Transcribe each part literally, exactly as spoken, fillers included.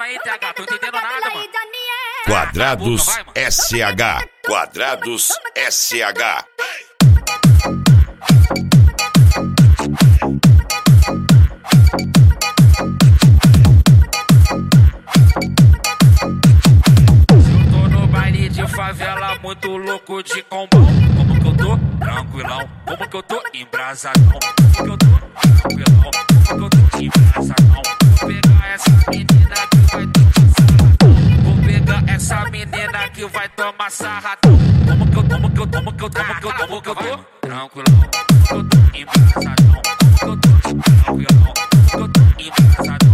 aí, T H, tô entendendo nada, mano. Quadrados S H. Quadrados S H. Favela muito louco de combão. Como que eu tô? Tranquilão. Como que eu tô? Embrasadão. Como que eu tô? Tranquilão. Como que eu tô? Embrasadão. Vou pegar essa menina que vai tomar sarradão. Vou pegar essa menina que vai tomar sarradão. Como que eu, como que eu, como que eu, como que eu, como que eu tô? Tranquilão. Como que eu tô? Embrasadão. Como que eu tô? Tranquilão. Como que eu tô? Embrasadão.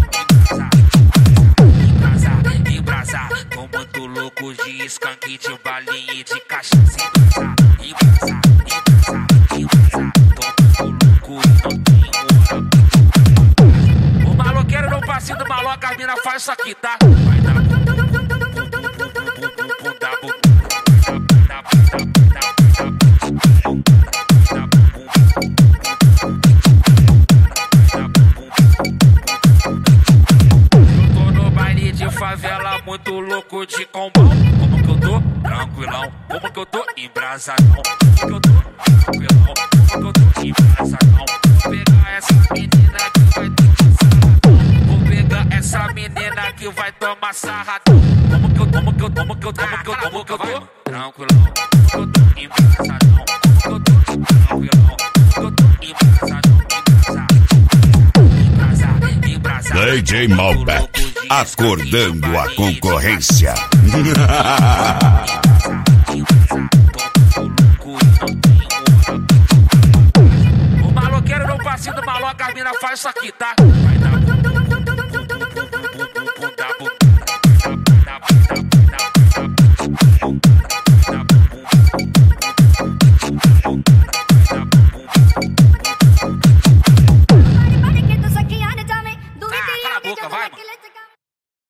Embrasar. Embrasar. Tô muito louco de skunk, de balinha e de cachaça. Embrasar, embrasar, embrasar, embrasar. Tô muito louco e não tenho hora. O maloqueiro no passinho do maloca, a mina faz isso aqui, tá? Vai dar bum, bum, bum, bum, bum, bum, bum, bum, dá bum. Favela muito louco de combão. Como que eu tô? Tranquilão. Como que eu tô? Embrasadão. Como que eu tô? Tranquilão. Como que eu tô? Embrasadão. Vou pegar essa menina que vai tomar sarradão. Vou pegar essa menina que vai tomar sarradão. Como que eu, como que eu, como que eu, como que eu, como que eu tô? Tranquilão. Como que eu tô? Embrasadão. Como que eu tô? Tranquilão. Como que eu tô? Embrasadão. Embrasar. Embrasar. D J Malbec. Acordando a concorrência. O maloqueiro no passinho do maloca, a mina faz isso aqui, tá? Vai dar